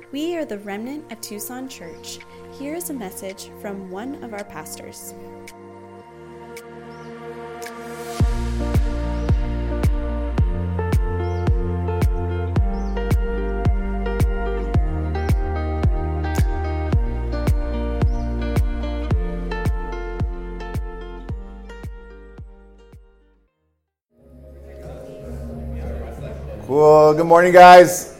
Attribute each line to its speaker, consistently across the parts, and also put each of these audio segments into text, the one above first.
Speaker 1: We are the remnant of Tucson Church. Here is a message from one of our pastors.
Speaker 2: Cool. Good morning, guys.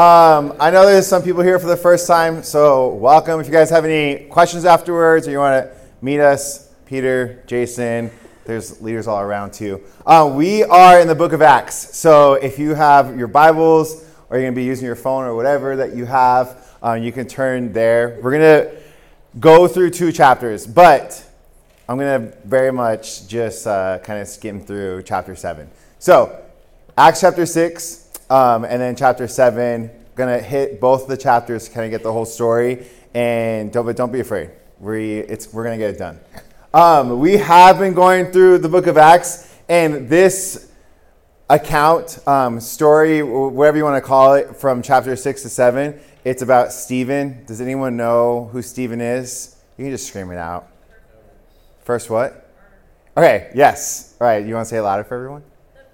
Speaker 2: I know there's some people here for the first time, so welcome. If you guys have any questions afterwards or you want to meet us, Peter, Jason, there's leaders all around too. We are in the book of Acts, so if you have your Bibles or you're going to be using your phone or whatever that you have, you can turn there. We're going to go through 2 chapters, but I'm going to very much just kind of skim through chapter 7. So, Acts chapter 6, and then chapter 7, going to hit both the chapters to kind of get the whole story. And don't be afraid. We're going to get it done. We have been going through the book of Acts, and this account, story, whatever you want to call it, from chapter 6 to 7, it's about Stephen. Does anyone know who Stephen is? You can just scream it out. First what? Okay, yes. All right, you want to say it louder for everyone?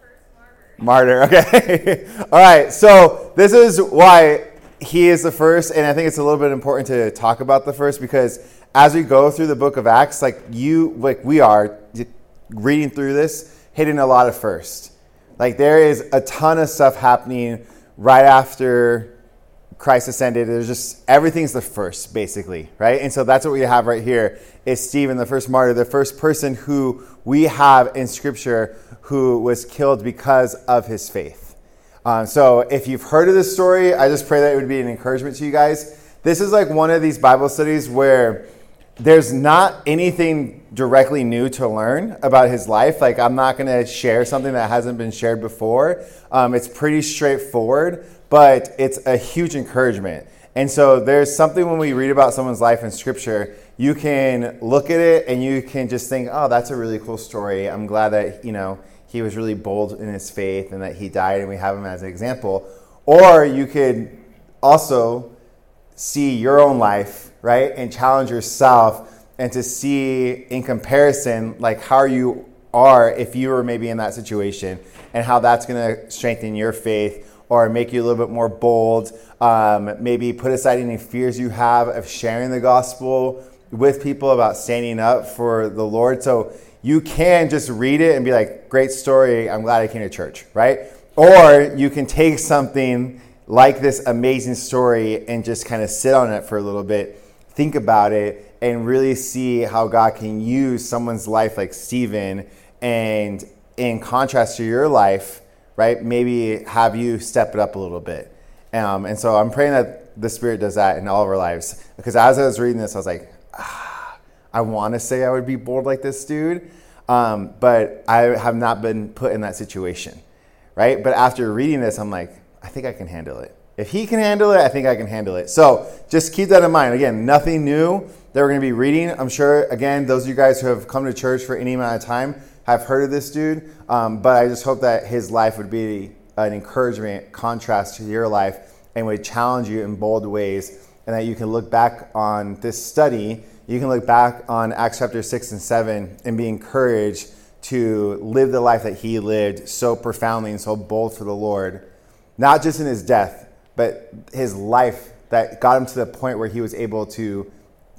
Speaker 2: Martyr, okay. All right, so this is why he is the first, and I think it's a little bit important to talk about the first, because as we go through the book of Acts, like we are reading through this, hitting a lot of first. Like there is a ton of stuff happening right after Christ ascended. There's just, everything's the first, basically, right? And so that's what we have right here, is Stephen, the first martyr, the first person who we have in Scripture who was killed because of his faith. So if you've heard of this story, I just pray that it would be an encouragement to you guys. This is like one of these Bible studies where there's not anything directly new to learn about his life. Like I'm not going to share something that hasn't been shared before. It's pretty straightforward, but it's a huge encouragement. And so there's something when we read about someone's life in Scripture, you can look at it and you can just think, oh, that's a really cool story. I'm glad that, he was really bold in his faith and that he died and we have him as an example. Or you could also see your own life, right? And challenge yourself and to see in comparison, like how you are if you were maybe in that situation and how that's going to strengthen your faith or make you a little bit more bold. Maybe put aside any fears you have of sharing the gospel with people about standing up for the Lord. So you can just read it and be like, great story, I'm glad I came to church, right? Or you can take something like this amazing story and just kind of sit on it for a little bit, think about it, and really see how God can use someone's life like Stephen, and in contrast to your life, right, maybe have you step it up a little bit. And so I'm praying that the Spirit does that in all of our lives. Because as I was reading this, I was like, I want to say I would be bold like this dude, but I have not been put in that situation, right? But after reading this, I'm like, I think I can handle it. If he can handle it, I think I can handle it. So just keep that in mind. Again, nothing new that we're going to be reading. I'm sure, again, those of you guys who have come to church for any amount of time have heard of this dude, but I just hope that his life would be an encouragement, contrast to your life, and would challenge you in bold ways, and that you can look back on this study. You can look back on Acts chapter 6 and 7 and be encouraged to live the life that he lived so profoundly and so bold for the Lord, not just in his death, but his life that got him to the point where he was able to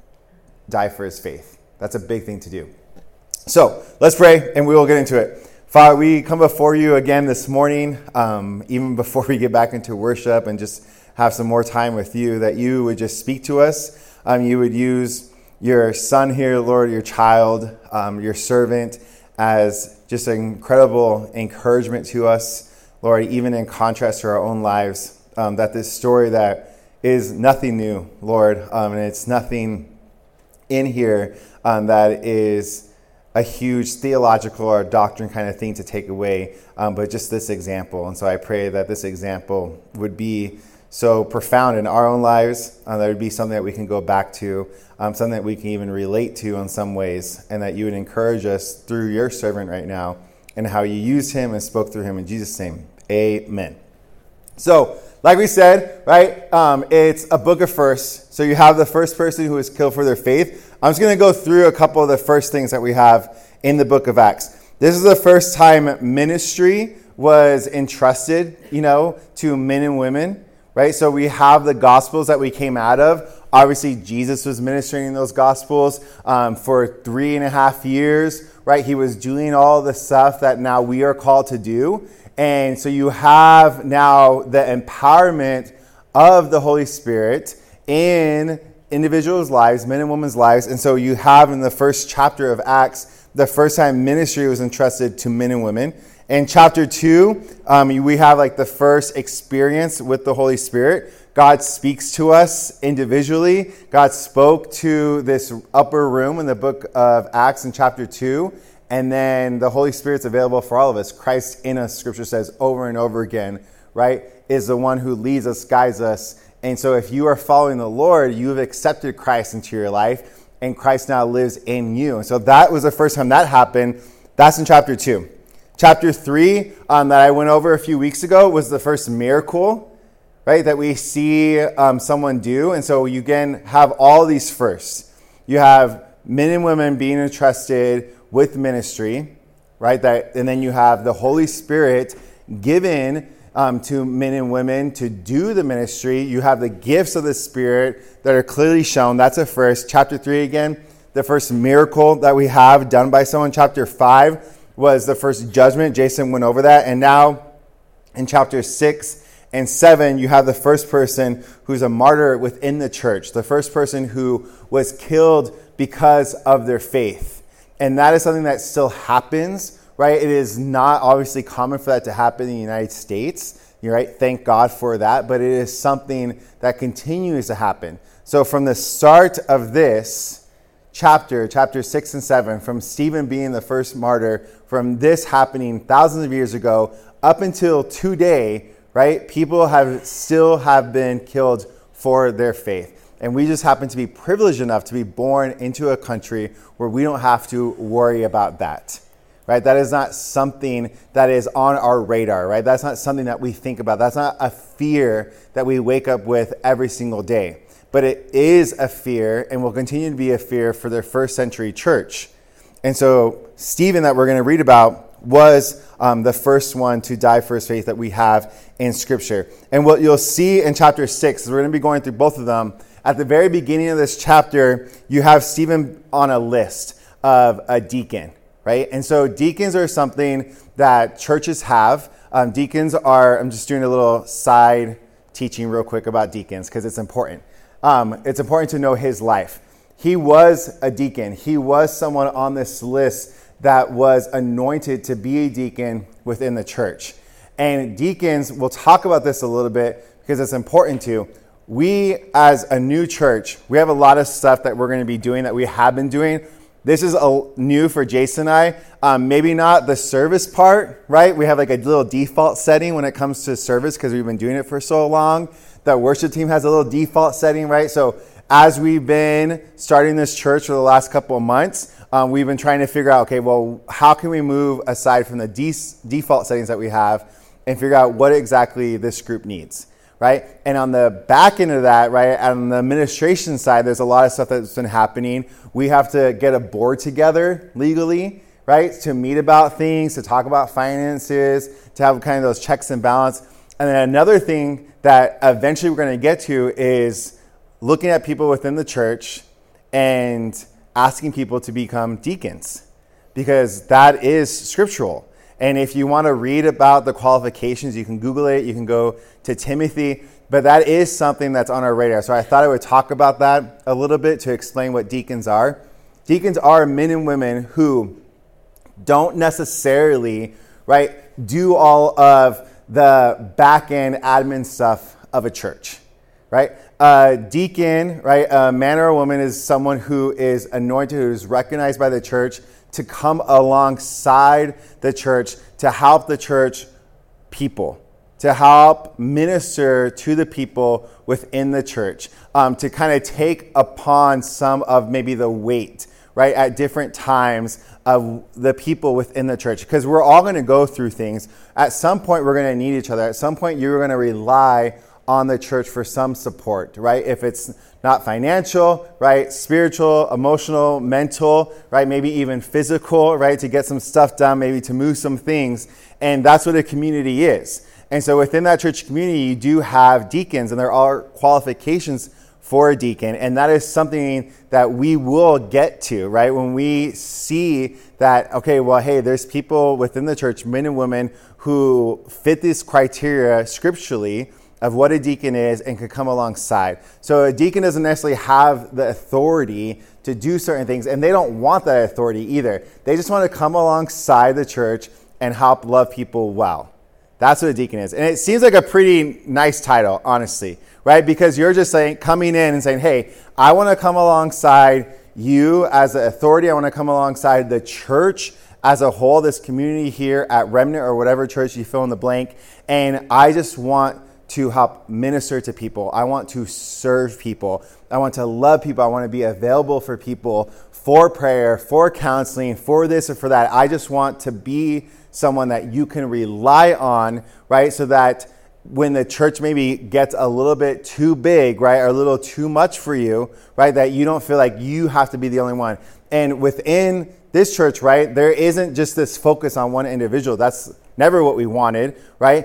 Speaker 2: die for his faith. That's a big thing to do. So let's pray and we will get into it. Father, we come before you again this morning, even before we get back into worship and just have some more time with you, that you would just speak to us. You would use your son here, Lord, your child, your servant, as just an incredible encouragement to us, Lord, even in contrast to our own lives, that this story that is nothing new, Lord, and it's nothing in here that is a huge theological or doctrine kind of thing to take away, but just this example. And so I pray that this example would be so profound in our own lives, that would be something that we can go back to, something that we can even relate to in some ways, and that you would encourage us through your servant right now and how you used him and spoke through him. In Jesus' name, amen. So like we said, right, it's a book of firsts. So you have the first person who was killed for their faith. I'm just going to go through a couple of the first things that we have in the book of Acts. This is the first time ministry was entrusted, to men and women, right? So we have the gospels that we came out of. Obviously, Jesus was ministering in those gospels for 3.5 years, right? He was doing all the stuff that now we are called to do. And so you have now the empowerment of the Holy Spirit in individuals' lives, men and women's lives. And so you have in the first chapter of Acts, the first time ministry was entrusted to men and women. In chapter 2, we have like the first experience with the Holy Spirit. God speaks to us individually. God spoke to this upper room in the book of Acts in chapter 2. And then the Holy Spirit's available for all of us. Christ in us, Scripture says over and over again, right, is the one who leads us, guides us. And so if you are following the Lord, you have accepted Christ into your life, and Christ now lives in you. And so that was the first time that happened. That's in chapter 2. Chapter 3 that I went over a few weeks ago was the first miracle, right, that we see someone do. And so you again have all these firsts. You have men and women being entrusted with ministry, right? And then you have the Holy Spirit given to men and women to do the ministry. You have the gifts of the Spirit that are clearly shown. That's a first. Chapter 3 again, the first miracle that we have done by someone. Chapter 5 was the first judgment. Jason went over that. And now in chapter 6 and 7, you have the first person who's a martyr within the church, the first person who was killed because of their faith. And that is something that still happens, right? It is not obviously common for that to happen in the United States, right? Thank God for that. But it is something that continues to happen. So from the start of this chapter 6 and 7, from Stephen being the first martyr, from this happening thousands of years ago, up until today, right? People have been killed for their faith. And we just happen to be privileged enough to be born into a country where we don't have to worry about that, right? That is not something that is on our radar, right? That's not something that we think about. That's not a fear that we wake up with every single day. But it is a fear and will continue to be a fear for the first century church. And so Stephen that we're going to read about was the first one to die for his faith that we have in Scripture. And what you'll see in chapter 6, we're going to be going through both of them. At the very beginning of this chapter, you have Stephen on a list of a deacon, right? And so deacons are something that churches have. Deacons are, I'm just doing a little side teaching real quick about deacons because it's important. It's important to know his life. He was a deacon. He was someone on this list that was anointed to be a deacon within the church. And deacons, we'll talk about this a little bit because it's important to. We, as a new church, we have a lot of stuff that we're going to be doing that we have been doing. This is new for Jason and I. Maybe not the service part, right? We have like a little default setting when it comes to service because we've been doing it for so long. The worship team has a little default setting, right? So as we've been starting this church for the last couple of months, we've been trying to figure out, okay, well, how can we move aside from the default settings that we have and figure out what exactly this group needs? Right? And on the back end of that, right, on the administration side, there's a lot of stuff that's been happening. We have to get a board together legally, right, to meet about things, to talk about finances, to have kind of those checks and balance. And then another thing that eventually we're going to get to is looking at people within the church and asking people to become deacons, because that is scriptural. And if you want to read about the qualifications, you can Google it. You can go to Timothy. But that is something that's on our radar. So I thought I would talk about that a little bit to explain what deacons are. Deacons are men and women who don't necessarily, right, do all of the back-end admin stuff of a church, right? A deacon, right, a man or a woman is someone who is anointed, who is recognized by the church to come alongside the church, to help the church people, to help minister to the people within the church, to kind of take upon some of maybe the weight, right, at different times of the people within the church. Because we're all going to go through things. At some point, we're going to need each other. At some point, you're going to rely on the church for some support, right? If it's not financial, right? Spiritual, emotional, mental, right? Maybe even physical, right? To get some stuff done, maybe to move some things. And that's what a community is. And so within that church community, you do have deacons, and there are qualifications for a deacon. And that is something that we will get to, right? When we see that, okay, well, hey, there's people within the church, men and women, who fit this criteria scripturally of what a deacon is and could come alongside. So a deacon doesn't necessarily have the authority to do certain things, and they don't want that authority either. They just want to come alongside the church and help love people well. That's what a deacon is. And it seems like a pretty nice title, honestly, right? Because you're just coming in and saying, hey, I want to come alongside you as an authority. I want to come alongside the church as a whole, this community here at Remnant or whatever church you fill in the blank. And I just want to help minister to people. I want to serve people. I want to love people. I want to be available for people, for prayer, for counseling, for this or for that. I just want to be someone that you can rely on, right? So that when the church maybe gets a little bit too big, right, or a little too much for you, right, that you don't feel like you have to be the only one. And within this church, right, there isn't just this focus on one individual. That's never what we wanted, right?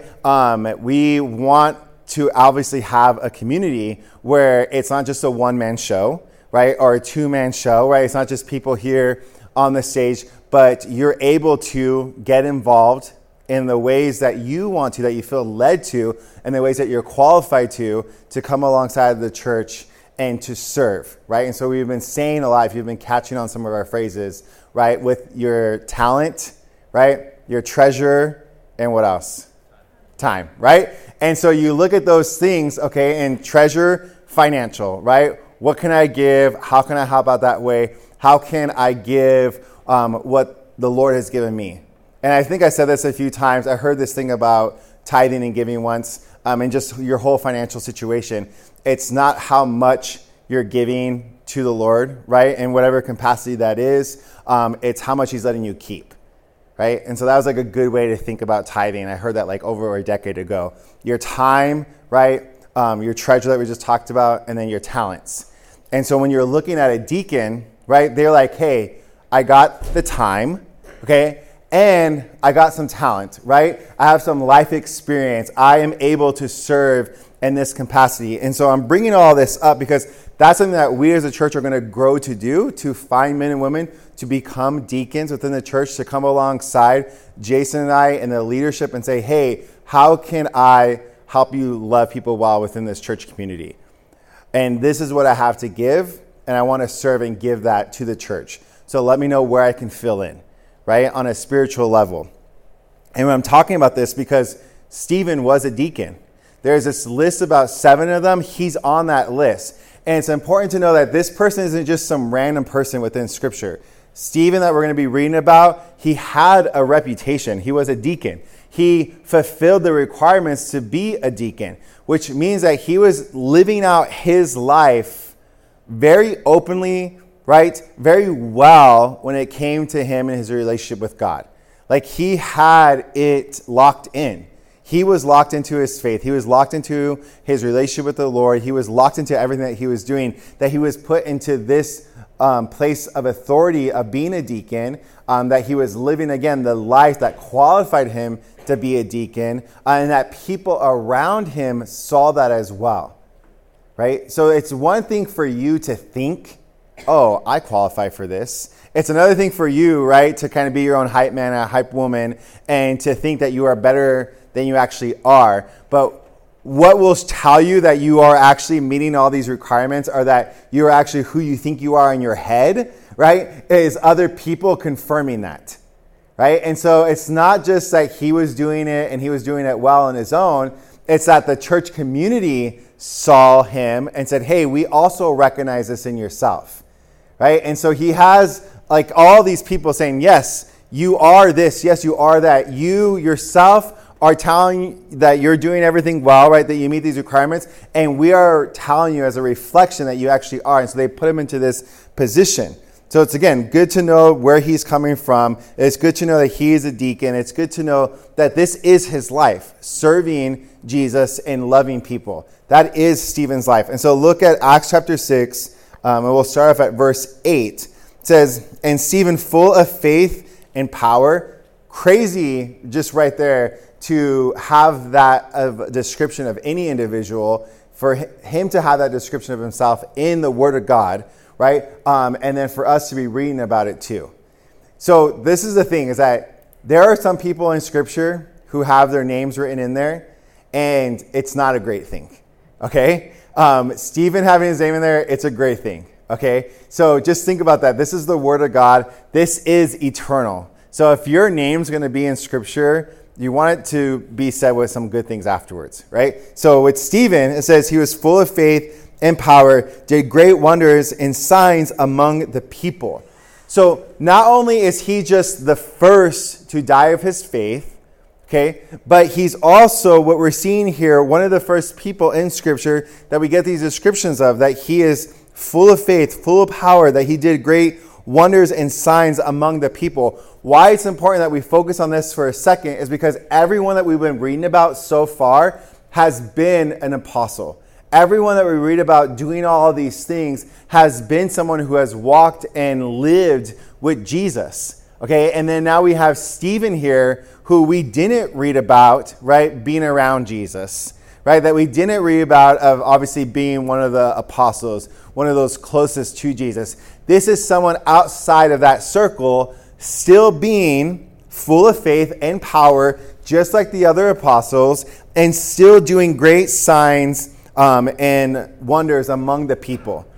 Speaker 2: We want to obviously have a community where it's not just a one-man show, right, or a two-man show, right? It's not just people here on the stage, but you're able to get involved in the ways that you want to, that you feel led to, and the ways that you're qualified to come alongside of the church and to serve, right? And so we've been saying a lot, if you've been catching on some of our phrases, right, with your talent, right, your treasure, and what else? Time, right? And so you look at those things, okay, and treasure, financial, right? What can I give? How can I help out that way? How can I give what the Lord has given me? And I think I said this a few times. I heard this thing about tithing and giving once, and just your whole financial situation. It's not how much you're giving to the Lord, right? In whatever capacity that is, it's how much He's letting you keep, right? And so that was like a good way to think about tithing. I heard that like over a decade ago. Your time, right? Your treasure that we just talked about, and then your talents. And so when you're looking at a deacon, right, they're like, hey, I got the time, okay? And I got some talent, right? I have some life experience. I am able to serve in this capacity. And so I'm bringing all this up because that's something that we as a church are going to grow to do, to find men and women to become deacons within the church, to come alongside Jason and I and the leadership and say, hey, how can I help you love people well within this church community? And this is what I have to give, and I want to serve and give that to the church. So let me know where I can fill in, right, on a spiritual level. And I'm talking about this because Stephen was a deacon. There's this list, about 7 of them. He's on that list. And it's important to know that this person isn't just some random person within Scripture. Stephen, that we're going to be reading about, he had a reputation. He was a deacon. He fulfilled the requirements to be a deacon, which means that he was living out his life very openly, right? Very well when it came to him and his relationship with God. Like he had it locked in. He was locked into his faith. He was locked into his relationship with the Lord. He was locked into everything that he was doing, that he was put into this place of authority of being a deacon, that he was living, again, the life that qualified him to be a deacon, and that people around him saw that as well, right? So it's one thing for you to think, oh, I qualify for this. It's another thing for you, right, to kind of be your own hype man, a hype woman, and to think that you are better than you actually are. But what will tell you that you are actually meeting all these requirements, or that you're actually who you think you are in your head, right, is other people confirming that, right? And so it's not just that he was doing it and he was doing it well on his own. It's that the church community saw him and said, hey, we also recognize this in yourself, right? And so he has like all these people saying, yes, you are this, yes, you are that. You yourself are telling that you're doing everything well, right, that you meet these requirements, and we are telling you as a reflection that you actually are. And so they put him into this position. So it's, again, good to know where he's coming from. It's good to know that he is a deacon. It's good to know that this is his life, serving Jesus and loving people. That is Stephen's life. And so look at Acts chapter 6, and we'll start off at verse 8. It says, and Stephen, full of faith and power, crazy just right there to have that of description of any individual, for him to have that description of himself in the Word of God, right? And then for us to be reading about it too. So this is the thing, is that there are some people in Scripture who have their names written in there, and it's not a great thing, okay? Stephen having his name in there, it's a great thing, okay? So just think about that. This is the Word of God. This is eternal. So if your name's going to be in Scripture, you want it to be said with some good things afterwards, right? So with Stephen, it says he was full of faith and power, did great wonders and signs among the people. So not only is he just the first to die of his faith, okay, but he's also, what we're seeing here, one of the first people in Scripture that we get these descriptions of, that he is full of faith, full of power, that he did great wonders and signs among the people. Why it's important that we focus on this for a second is because everyone that we've been reading about so far has been an apostle. Everyone that we read about doing all of these things has been someone who has walked and lived with Jesus. Okay, and then now we have Stephen here, who we didn't read about, right, being around Jesus, right, that we didn't read about of obviously being one of the apostles, one of those closest to Jesus. This is someone outside of that circle, still being full of faith and power, just like the other apostles, and still doing great signs and wonders among the people.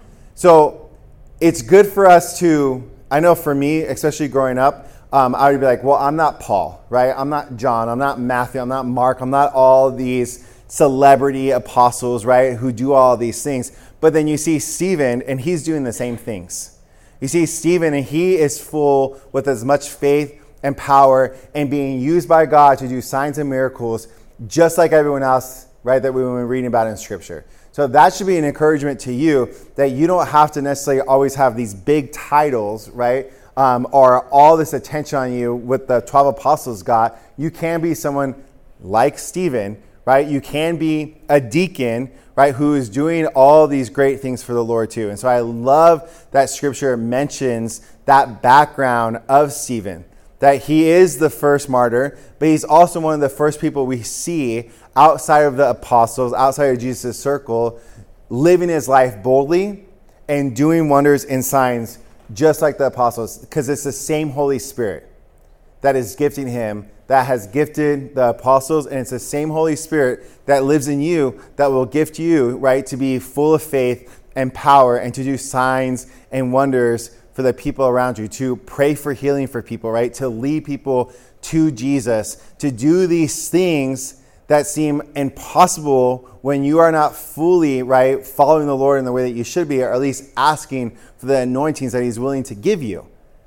Speaker 2: So it's good for us to, I know for me, especially growing up, I would be like, well, I'm not Paul, right? I'm not John. I'm not Matthew. I'm not Mark. I'm not all these celebrity apostles, right, who do all these things. But then you see Stephen, and he's doing the same things. You see Stephen, and he is full with as much faith and power and being used by God to do signs and miracles, just like everyone else, right, that we've been reading about in Scripture. So that should be an encouragement to you, that you don't have to necessarily always have these big titles, right, or all this attention on you with the 12 apostles got. You can be someone like Stephen, right? You can be a deacon, right, who is doing all these great things for the Lord too. And so I love that Scripture mentions that background of Stephen, that he is the first martyr, but he's also one of the first people we see outside of the apostles, outside of Jesus' circle, living his life boldly and doing wonders and signs just like the apostles, because it's the same Holy Spirit that is gifting him, that has gifted the apostles, and it's the same Holy Spirit that lives in you that will gift you, right, to be full of faith and power and to do signs and wonders for the people around you, to pray for healing for people, right, to lead people to Jesus, to do these things that seem impossible when you are not fully, right, following the Lord in the way that you should be, or at least asking for the anointings that he's willing to give you.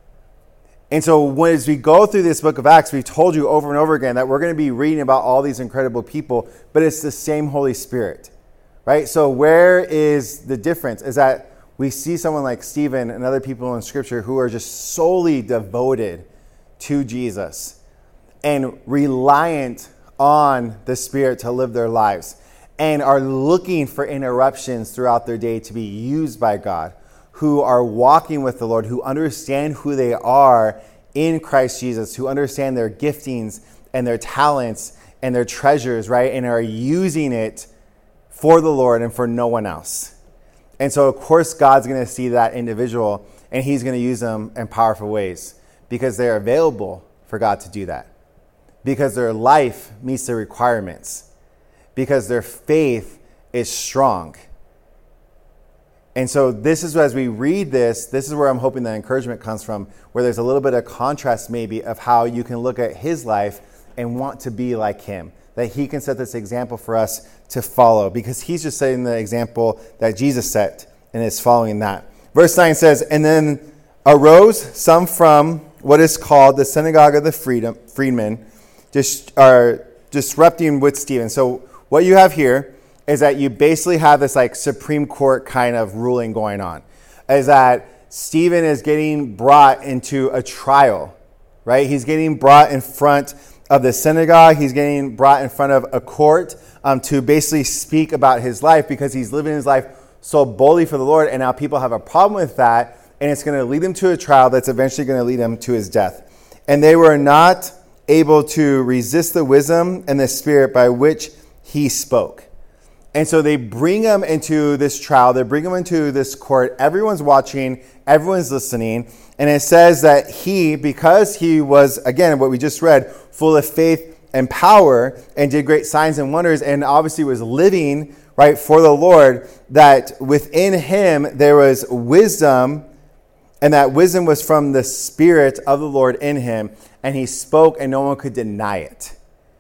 Speaker 2: And so as we go through this book of Acts, we've told you over and over again that we're going to be reading about all these incredible people, but it's the same Holy Spirit, right? So where is the difference? Is that we see someone like Stephen and other people in Scripture who are just solely devoted to Jesus and reliant on the Spirit to live their lives, and are looking for interruptions throughout their day to be used by God, who are walking with the Lord, who understand who they are in Christ Jesus, who understand their giftings and their talents and their treasures, right? And are using it for the Lord and for no one else. And so, of course, God's going to see that individual, and he's going to use them in powerful ways because they're available for God to do that, because their life meets the requirements, because their faith is strong. And so this is, as we read this is where I'm hoping the encouragement comes from, where there's a little bit of contrast maybe of how you can look at his life and want to be like him, that he can set this example for us to follow, because he's just setting the example that Jesus set and is following that. Verse 9 says, and then arose some from what is called the synagogue of the freedmen, disrupting with Stephen. So what you have here is that you basically have this like Supreme Court kind of ruling going on, is that Stephen is getting brought into a trial, right? He's getting brought in front of the synagogue. He's getting brought in front of a court to basically speak about his life because he's living his life so boldly for the Lord. And now people have a problem with that. And it's going to lead him to a trial that's eventually going to lead him to his death. And they were not able to resist the wisdom and the spirit by which he spoke. And so they bring him into this trial. They bring him into this court. Everyone's watching. Everyone's listening. And it says that he, because he was, again, what we just read, full of faith and power and did great signs and wonders and obviously was living, right, for the Lord, that within him there was wisdom, and that wisdom was from the Spirit of the Lord in him. And he spoke and no one could deny it.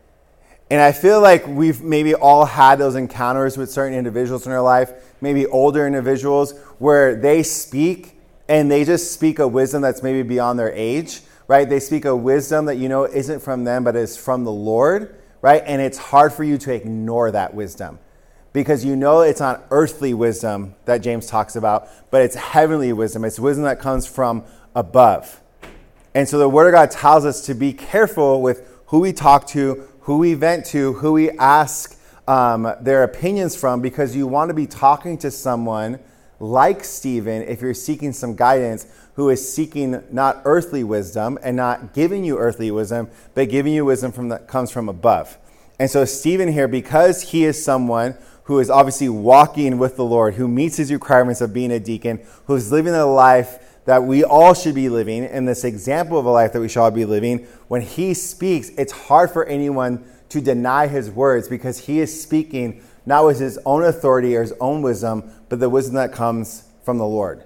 Speaker 2: And I feel like we've maybe all had those encounters with certain individuals in our life, maybe older individuals, where they speak and they just speak a wisdom that's maybe beyond their age, right? They speak a wisdom that isn't from them, but is from the Lord, right? And it's hard for you to ignore that wisdom because it's not earthly wisdom that James talks about, but it's heavenly wisdom. It's wisdom that comes from above. And so the Word of God tells us to be careful with who we talk to, who we vent to, who we ask their opinions from, because you want to be talking to someone like Stephen, if you're seeking some guidance, who is seeking not earthly wisdom and not giving you earthly wisdom, but giving you wisdom that comes from above. And so Stephen here, because he is someone who is obviously walking with the Lord, who meets his requirements of being a deacon, who's living a life that we all should be living, and this example of a life that we should all be living, when he speaks, it's hard for anyone to deny his words because he is speaking not with his own authority or his own wisdom, but the wisdom that comes from the Lord.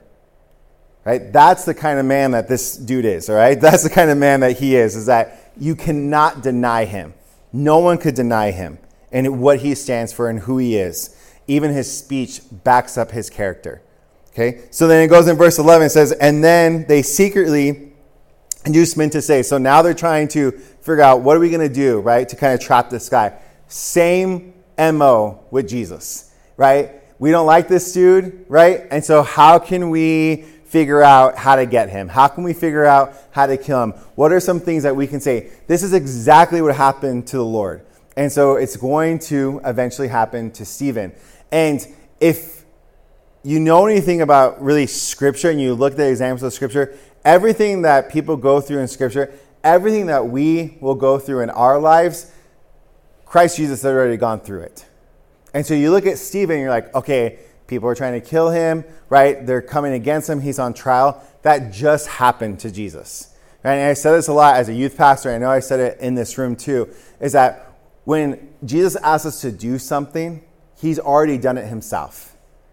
Speaker 2: Right? That's the kind of man that this dude is, all right? That's the kind of man that he is that you cannot deny him. No one could deny him and what he stands for and who he is. Even his speech backs up his character. Okay, so then it goes in verse 11, it says, and then they secretly induced men to say, so now they're trying to figure out what are we going to do, right, to kind of trap this guy. Same MO with Jesus, right? We don't like this dude, right? And so how can we figure out how to get him? How can we figure out how to kill him? What are some things that we can say? This is exactly what happened to the Lord. And so it's going to eventually happen to Stephen. And if you know anything about really Scripture and you look at the examples of Scripture, everything that people go through in Scripture, everything that we will go through in our lives, Christ Jesus had already gone through it. And so you look at Stephen and you're like, okay, people are trying to kill him, right? They're coming against him. He's on trial. That just happened to Jesus. Right? And I said this a lot as a youth pastor. I know I said it in this room too, is that when Jesus asks us to do something, he's already done it himself.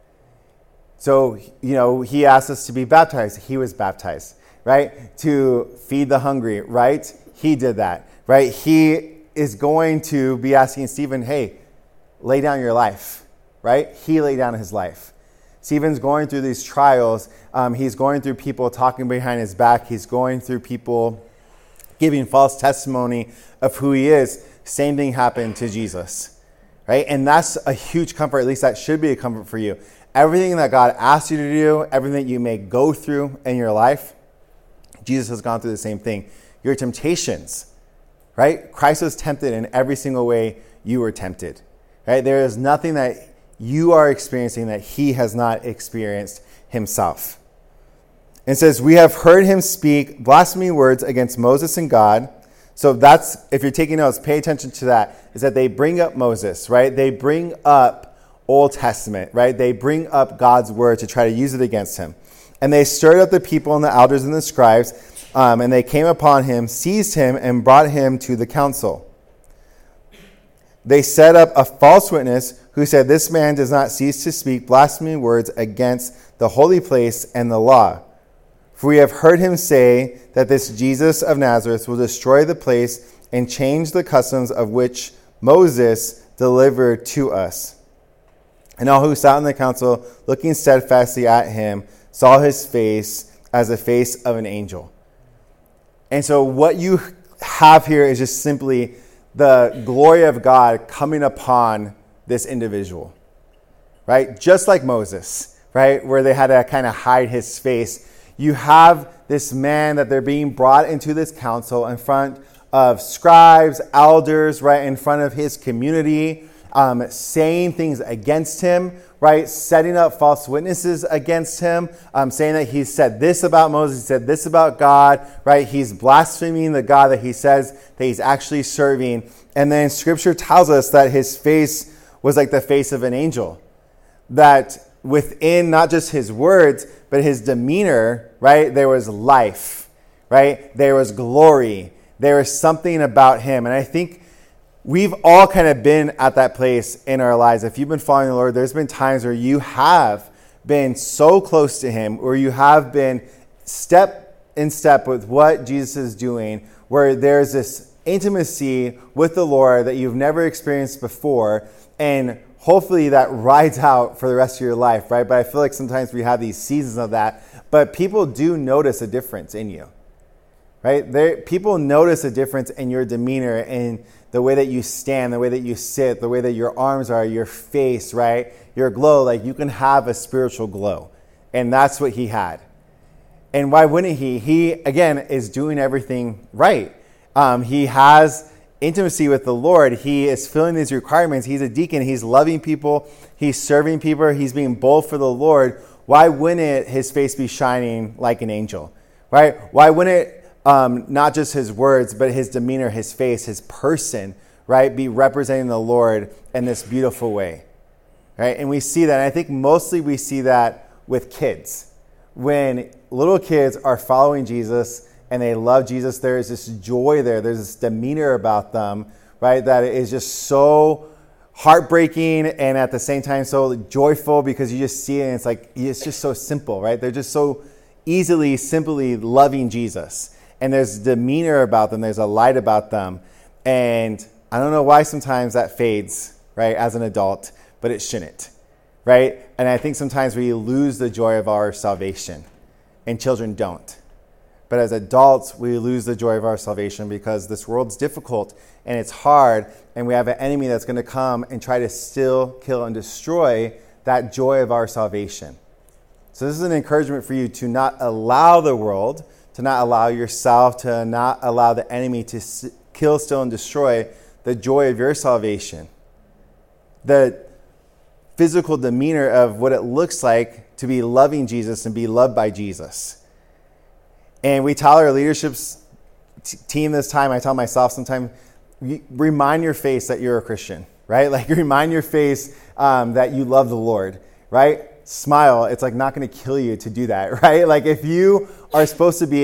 Speaker 2: So, he asked us to be baptized. He was baptized, right? To feed the hungry, right? He did that, right? He is going to be asking Stephen, hey, lay down your life, right? He laid down his life. Stephen's going through these trials. He's going through people talking behind his back. He's going through people giving false testimony of who he is. Same thing happened to Jesus, right? And that's a huge comfort. At least that should be a comfort for you. Everything that God asks you to do, everything that you may go through in your life, Jesus has gone through the same thing. Your temptations, right? Christ was tempted in every single way you were tempted, right? There is nothing that you are experiencing that he has not experienced himself. It says, we have heard him speak blasphemy words against Moses and God. So that's, if you're taking notes, pay attention to that, is that they bring up Moses, right? They bring up Old Testament, right? They bring up God's word to try to use it against him. And they stirred up the people and the elders and the scribes, and they came upon him, seized him, and brought him to the council. They set up a false witness who said, this man does not cease to speak blasphemy words against the holy place and the law. For we have heard him say that this Jesus of Nazareth will destroy the place and change the customs of which Moses delivered to us. And all who sat in the council, looking steadfastly at him, saw his face as the face of an angel. And so what you have here is just simply the glory of God coming upon this individual, right? Just like Moses, right? Where they had to kind of hide his face. you have this man that they're being brought into this council in front of scribes, elders, right, in front of his community, saying things against him, right, setting up false witnesses against him, saying that he said this about Moses, he said this about God, right, he's blaspheming the God that he says that he's actually serving. And then Scripture tells us that his face was like the face of an angel, that within not just his words, but his demeanor, right, there was life, right, there was glory, there was something about him. And I think we've all kind of been at that place in our lives. If you've been following the Lord, there's been times where you have been so close to him, or you have been step in step with what Jesus is doing, where there's this intimacy with the Lord that you've never experienced before, and hopefully that rides out for the rest of your life, right? But I feel like sometimes we have these seasons of that, but people do notice a difference in you, right? People notice a difference in your demeanor, in the way that you stand, the way that you sit, the way that your arms are, your face, right? Your glow, like you can have a spiritual glow. And that's what he had. And why wouldn't he? He, again, is doing everything right. He has intimacy with the Lord. He is filling these requirements. He's a deacon. He's loving people. He's serving people. He's being bold for the Lord. Why wouldn't his face be shining like an angel, right? Why wouldn't not just his words, but his demeanor, his face, his person, right, be representing the Lord in this beautiful way, right? And we see that. And I think mostly we see that with kids. When little kids are following Jesus and they love Jesus, there is this joy there. There's this demeanor about them, right, that is just so heartbreaking and at the same time so joyful, because you just see it and it's just so simple, right? They're just so simply loving Jesus. And there's demeanor about them. There's a light about them. And I don't know why sometimes that fades, right, as an adult, but it shouldn't, right? And I think sometimes we lose the joy of our salvation, and children don't. But as adults, we lose the joy of our salvation because this world's difficult and it's hard, and we have an enemy that's going to come and try to steal, kill, and destroy that joy of our salvation. So this is an encouragement for you to not allow the world, to not allow yourself, to not allow the enemy to kill, steal, and destroy the joy of your salvation. The physical demeanor of what it looks like to be loving Jesus and be loved by Jesus. And we tell our leadership team this time, I tell myself sometimes, remind your face that you're a Christian, right? Like remind your face that you love the Lord, right? Smile. It's like not going to kill you to do that, right? Like if we are supposed to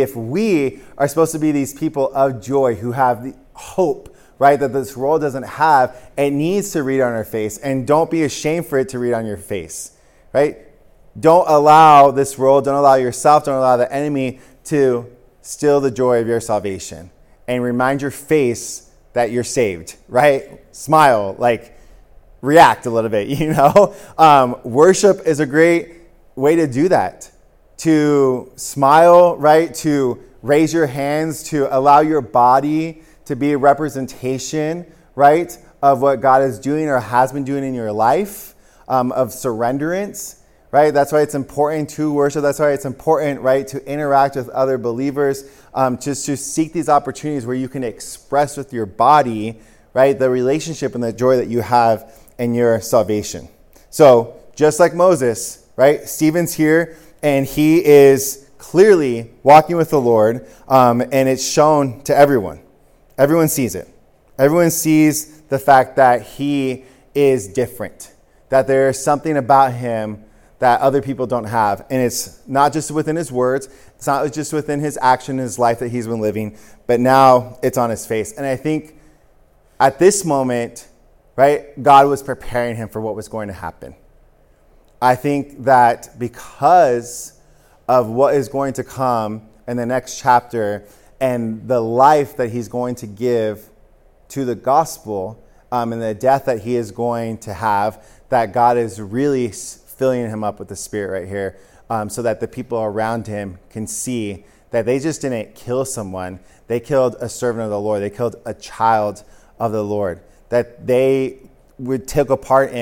Speaker 2: be these people of joy who have the hope, right, that this world doesn't have, it needs to read on our face. And don't be ashamed for it to read on your face, right? Don't allow this world, don't allow yourself, don't allow the enemy to steal the joy of your salvation. And remind your face that you're saved, right? Smile, like react a little bit, you know? Worship is a great way to do that. To smile, right? To raise your hands, to allow your body to be a representation, right, of what God is doing or has been doing in your life, of surrenderance, right? That's why it's important to worship. That's why it's important, right, to interact with other believers, just to seek these opportunities where you can express with your body, right, the relationship and the joy that you have in your salvation. So just like Moses, right, Stephen's here and he is clearly walking with the Lord, and it's shown to everyone. Everyone sees it. Everyone sees the fact that he is different, that there is something about him that other people don't have. And it's not just within his words, it's not just within his action, his life that he's been living, but now it's on his face. And I think at this moment, right, God was preparing him for what was going to happen. I think that because of what is going to come in the next chapter and the life that he's going to give to the gospel, and the death that he is going to have, that God is really filling him up with the Spirit right here, so that the people around him can see that they just didn't kill someone. They killed a servant of the Lord. They killed a child of the Lord. That they would take a part in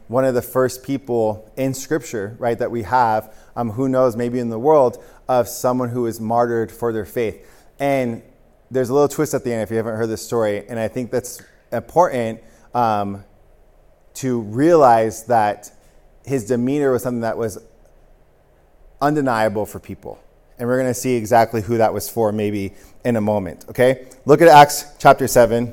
Speaker 2: one of the first people in Scripture, right, that we have, who knows, maybe in the world, of someone who was martyred for their faith. And there's a little twist at the end if you haven't heard this story, and I think that's important to realize that his demeanor was something that was undeniable for people. And we're going to see exactly who that was for maybe in a moment, okay? Look at Acts chapter 7,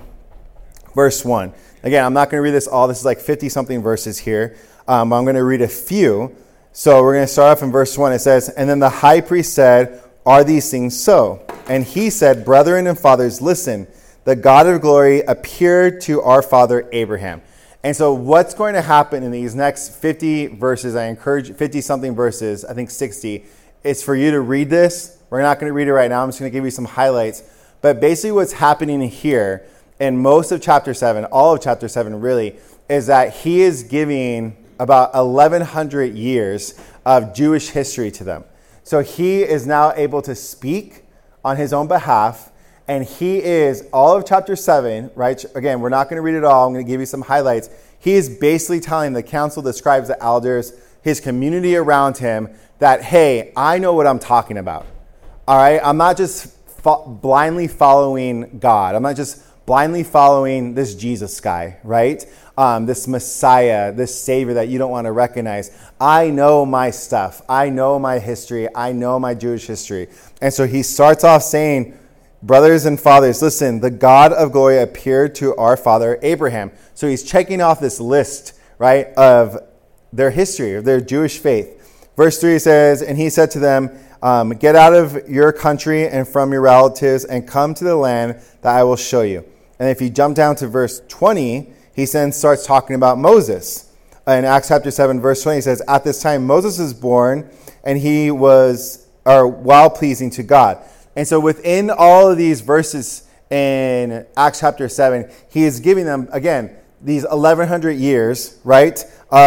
Speaker 2: verse 1. Again, I'm not going to read this all. This is like 50-something verses here. I'm going to read a few. So we're going to start off in verse 1. It says, "And then the high priest said, 'Are these things so?' And he said, 'Brethren and fathers, listen. The God of glory appeared to our father Abraham.'" And so what's going to happen in these next 50 verses, I encourage 50-something verses, I think 60, is for you to read this. We're not going to read it right now. I'm just going to give you some highlights. But basically what's happening here in most of chapter 7, all of chapter 7 really, is that he is giving about 1,100 years of Jewish history to them. So he is now able to speak on his own behalf. And he is, all of chapter 7, right? Again, we're not going to read it all. I'm going to give you some highlights. He is basically telling the council, the scribes, the elders, his community around him that, hey, I know what I'm talking about. All right? I'm not just blindly following God. I'm not just blindly following this Jesus guy, right? This Messiah, this Savior that you don't want to recognize. I know my stuff. I know my history. I know my Jewish history. And so he starts off saying, "Brothers and fathers, listen, the God of glory appeared to our father Abraham." So he's checking off this list, right, of their history, of their Jewish faith. Verse 3 says, "And he said to them, get out of your country and from your relatives and come to the land that I will show you." And if you jump down to verse 20, he then starts talking about Moses. In Acts chapter 7, verse 20, he says, "At this time Moses was born, and he was well pleasing to God." And so within all of these verses in Acts chapter 7, he is giving them, again, these 1,100 years, right,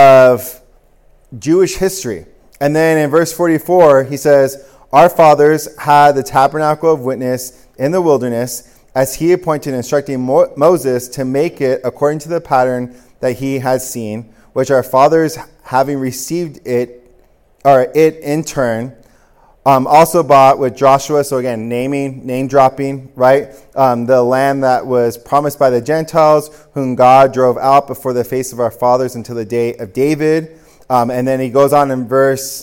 Speaker 2: of Jewish history. And then in verse 44, he says, "Our fathers had the tabernacle of witness in the wilderness, as he appointed, instructing Moses to make it according to the pattern that he had seen, which our fathers, having received it in turn, also bought with Joshua." So again, name dropping, right? The land that was promised by the Gentiles, whom God drove out before the face of our fathers until the day of David. And then he goes on in verse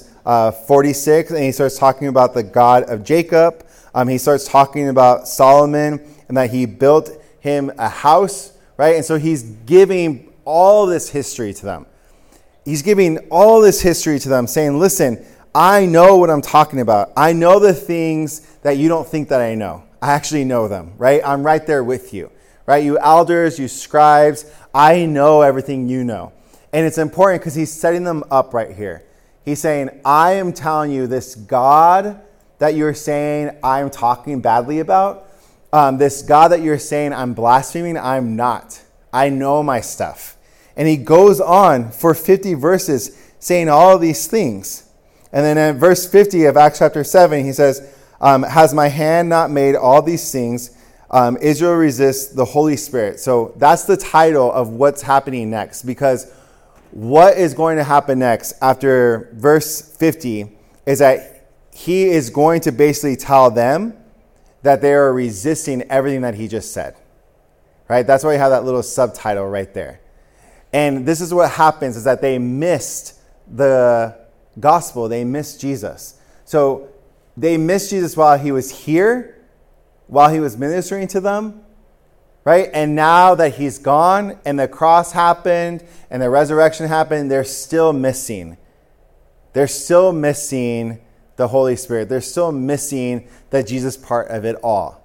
Speaker 2: 46, and he starts talking about the God of Jacob. He starts talking about Solomon and that he built him a house, right? And so he's giving all this history to them. He's giving all this history to them, saying, listen, I know what I'm talking about. I know the things that you don't think that I know. I actually know them, right? I'm right there with you, right? You elders, you scribes, I know everything you know. And it's important because he's setting them up right here. He's saying, I am telling you this God that you're saying I'm talking badly about, this God that you're saying I'm blaspheming, I'm not. I know my stuff. And he goes on for 50 verses saying all of these things. And then in verse 50 of Acts chapter 7, he says, has my hand not made all these things? Israel resists the Holy Spirit. So that's the title of what's happening next, because what is going to happen next after verse 50 is that he is going to basically tell them that they are resisting everything that he just said. Right? That's why you have that little subtitle right there. And this is what happens, is that they missed the gospel. They missed Jesus. So they missed Jesus while he was here, while he was ministering to them, right? And now that he's gone and the cross happened and the resurrection happened, they're still missing. They're still missing the Holy Spirit. They're still missing the Jesus part of it all.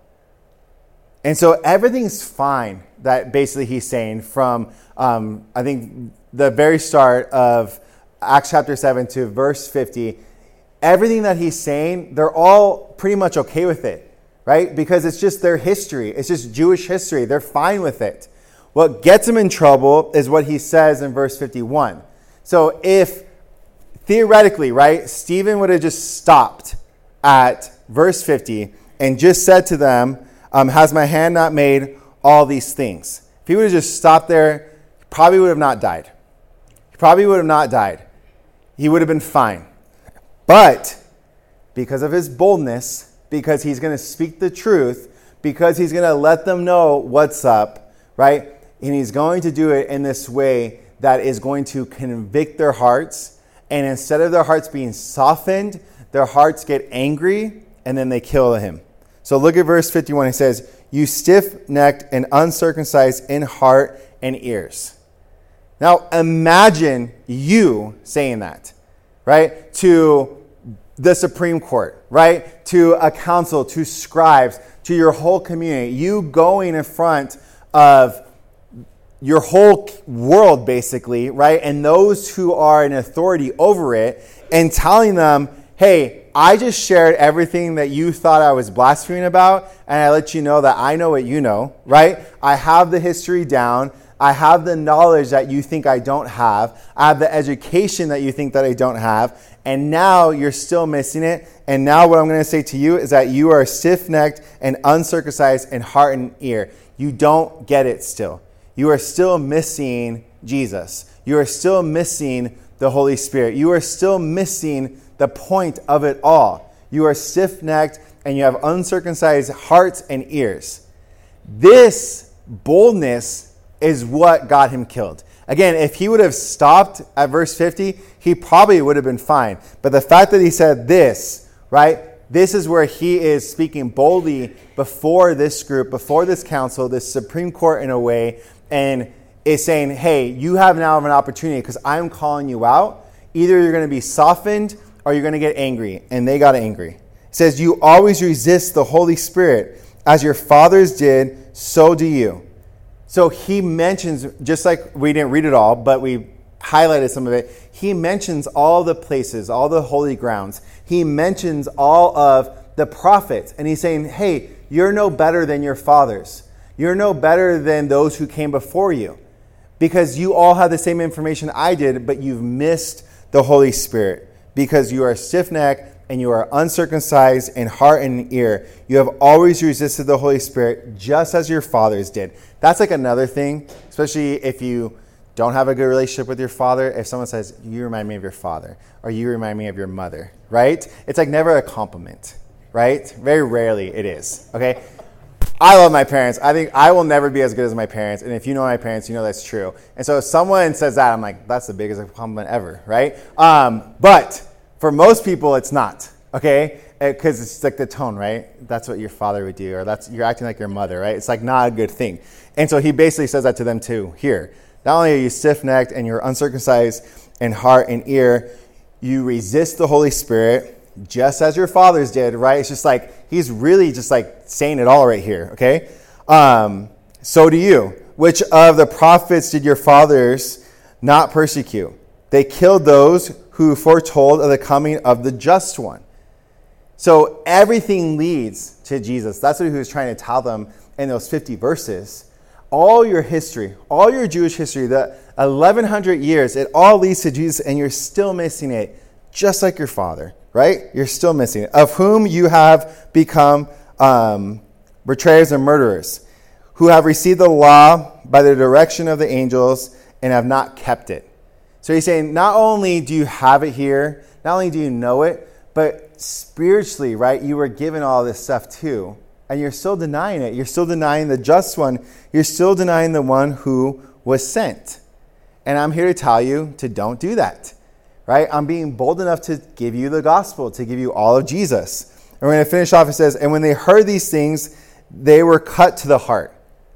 Speaker 2: And so everything's fine that basically he's saying from, I think, the very start of Acts chapter 7 to verse 50. Everything that he's saying, they're all pretty much okay with it, right? Because it's just their history. It's just Jewish history. They're fine with it. What gets him in trouble is what he says in verse 51. So if, theoretically, right, Stephen would have just stopped at verse 50 and just said to them, has my hand not made all these things? If he would have just stopped there, he probably would have not died. He probably would have not died. He would have been fine. But because of his boldness, because he's going to speak the truth, because he's going to let them know what's up, right? And he's going to do it in this way that is going to convict their hearts. And instead of their hearts being softened, their hearts get angry and then they kill him. So look at verse 51. It says, "You stiff-necked and uncircumcised in heart and ears." Now imagine you saying that, right? To the Supreme Court, right? To a council, to scribes, to your whole community. You going in front of your whole world, basically, right? And those who are in authority over it, and telling them, hey, I just shared everything that you thought I was blaspheming about, and I let you know that I know what you know, right? I have the history down. I have the knowledge that you think I don't have. I have the education that you think that I don't have. And now you're still missing it. And now what I'm going to say to you is that you are stiff-necked and uncircumcised in heart and ear. You don't get it still. You are still missing Jesus. You are still missing the Holy Spirit. You are still missing the point of it all. You are stiff-necked and you have uncircumcised hearts and ears. This boldness is what got him killed. Again, if he would have stopped at verse 50, he probably would have been fine. But the fact that he said this, right? This is where he is speaking boldly before this group, before this council, this Supreme Court in a way, and is saying, hey, you have now an opportunity because I'm calling you out. Either you're going to be softened or you're going to get angry. And they got angry. It says, you always resist the Holy Spirit. As your fathers did, so do you. So he mentions, just like we didn't read it all, but we highlighted some of it. He mentions all the places, all the holy grounds. He mentions all of the prophets. And he's saying, hey, you're no better than your fathers. You're no better than those who came before you. Because you all have the same information I did, but you've missed the Holy Spirit. Because you are stiff-necked and you are uncircumcised in heart and ear. You have always resisted the Holy Spirit just as your fathers did. That's like another thing, especially if you don't have a good relationship with your father. If someone says, you remind me of your father, or you remind me of your mother, right? It's like never a compliment, right? Very rarely it is, okay? I love my parents. I think I will never be as good as my parents. And if you know my parents, you know that's true. And so if someone says that, I'm like, that's the biggest compliment ever, right? But for most people, it's not, okay? Because it's like the tone, right? That's what your father would do, or you're acting like your mother, right? It's like not a good thing. And so he basically says that to them too here. Not only are you stiff-necked and you're uncircumcised in heart and ear, you resist the Holy Spirit just as your fathers did, right? It's just like, he's really just like saying it all right here, okay? So do you. Which of the prophets did your fathers not persecute? They killed those who foretold of the coming of the just one. So everything leads to Jesus. That's what he was trying to tell them in those 50 verses. All your history, all your Jewish history, the 1,100 years, it all leads to Jesus, and you're still missing it, just like your father, right? You're still missing it. Of whom you have become betrayers and murderers, who have received the law by the direction of the angels and have not kept it. So he's saying, not only do you have it here, not only do you know it, but spiritually, right, you were given all this stuff too. And you're still denying it. You're still denying the just one. You're still denying the one who was sent. And I'm here to tell you to don't do that, right? I'm being bold enough to give you the gospel, to give you all of Jesus. And we're going to finish off. It says, and when they heard these things, they were cut to the heart.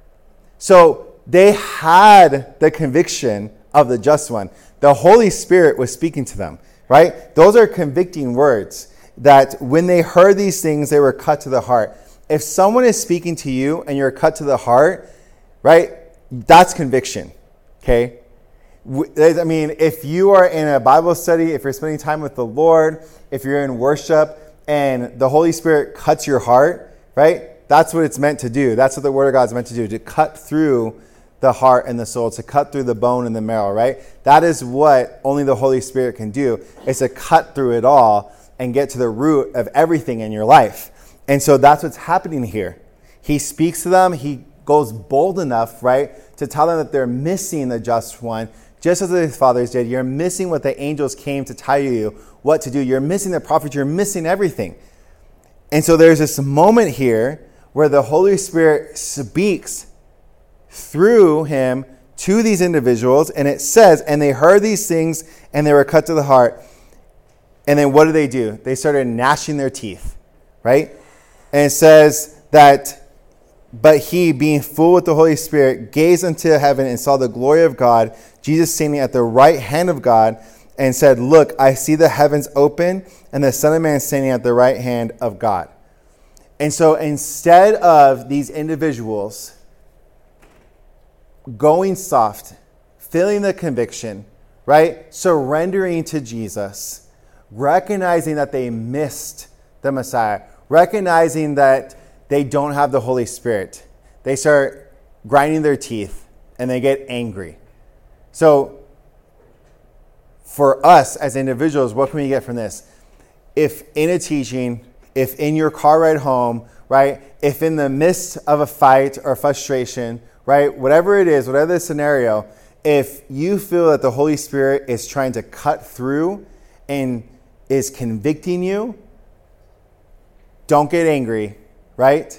Speaker 2: So they had the conviction of the just one. The Holy Spirit was speaking to them, right? Those are convicting words that when they heard these things, they were cut to the heart. If someone is speaking to you and you're cut to the heart, right, that's conviction, okay? I mean, if you are in a Bible study, if you're spending time with the Lord, if you're in worship and the Holy Spirit cuts your heart, right, that's what it's meant to do. That's what the Word of God is meant to do, to cut through the heart and the soul, to cut through the bone and the marrow, right? That is what only the Holy Spirit can do, is to cut through it all and get to the root of everything in your life. And so that's what's happening here. He speaks to them. He goes bold enough, right, to tell them that they're missing the just one just as the fathers did. You're missing what the angels came to tell you what to do. You're missing the prophets. You're missing everything. And so there's this moment here where the Holy Spirit speaks through him to these individuals. And it says, and they heard these things and they were cut to the heart. And then what do? They started gnashing their teeth, right? And it says that, but he, being full with the Holy Spirit, gazed unto heaven and saw the glory of God, Jesus standing at the right hand of God, and said, look, I see the heavens open and the Son of Man standing at the right hand of God. And so instead of these individuals going soft, feeling the conviction, right, surrendering to Jesus, recognizing that they missed the Messiah, recognizing that they don't have the Holy Spirit, they start grinding their teeth and they get angry. So for us as individuals, what can we get from this? If in a teaching, if in your car ride home, right, if in the midst of a fight or frustration, right, whatever it is, whatever the scenario, if you feel that the Holy Spirit is trying to cut through and is convicting you, don't get angry, right?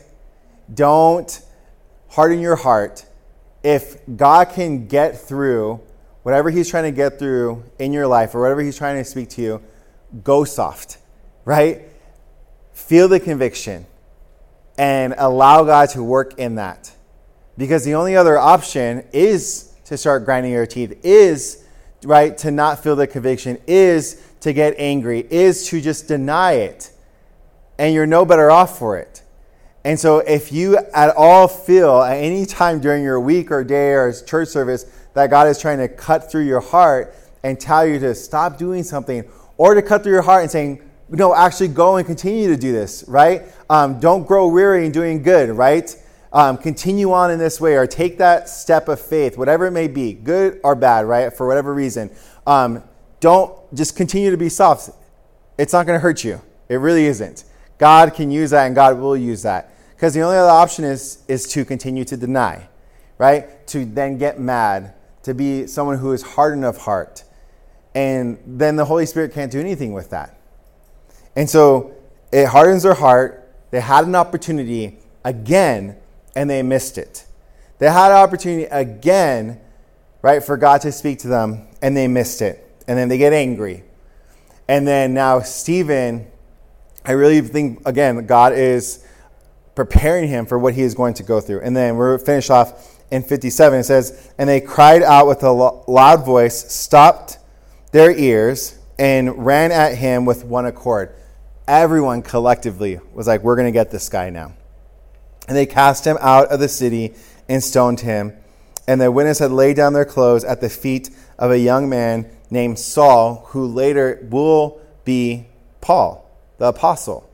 Speaker 2: Don't harden your heart. If God can get through whatever he's trying to get through in your life or whatever he's trying to speak to you, go soft, right? Feel the conviction and allow God to work in that. Because the only other option is to start grinding your teeth, is, right, to not feel the conviction, is to get angry, is to just deny it. And you're no better off for it. And so if you at all feel at any time during your week or day or church service that God is trying to cut through your heart and tell you to stop doing something, or to cut through your heart and saying, no, actually go and continue to do this, right? Don't grow weary in doing good, right? Continue on in this way, or take that step of faith, whatever it may be, good or bad, right? For whatever reason. Don't just continue to be soft. It's not going to hurt you. It really isn't. God can use that and God will use that. Because the only other option is to continue to deny, right? To then get mad, to be someone who is hardened of heart. And then the Holy Spirit can't do anything with that. And so it hardens their heart. They had an opportunity again and they missed it. They had an opportunity again, right, for God to speak to them and they missed it. And then they get angry. And then now Stephen, I really think, again, God is preparing him for what he is going to go through. And then we're finished off in 57. It says, and they cried out with a loud voice, stopped their ears, and ran at him with one accord. Everyone collectively was like, we're going to get this guy now. And they cast him out of the city and stoned him. And the witnesses had laid down their clothes at the feet of a young man named Saul, who later will be Paul, the apostle.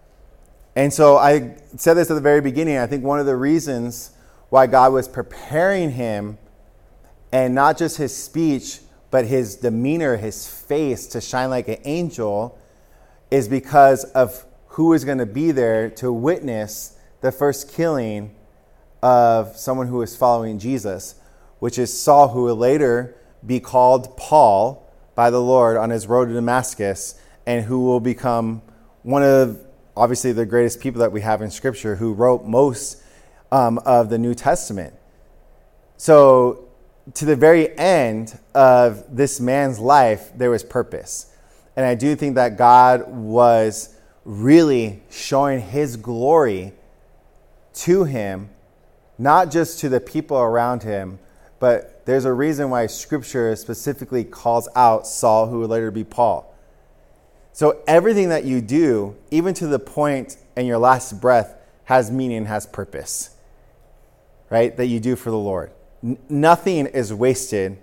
Speaker 2: And so I said this at the very beginning. I think one of the reasons why God was preparing him, and not just his speech, but his demeanor, his face to shine like an angel, is because of who is going to be there to witness the first killing of someone who is following Jesus, which is Saul, who will later be called Paul by the Lord on his road to Damascus, and who will become one of, obviously, the greatest people that we have in Scripture, who wrote most of the New Testament. So to the very end of this man's life, there was purpose. And I do think that God was really showing his glory to him, not just to the people around him, but there's a reason why Scripture specifically calls out Saul, who would later be Paul. So everything that you do, even to the point in your last breath, has meaning, has purpose, right? That you do for the Lord. Nothing is wasted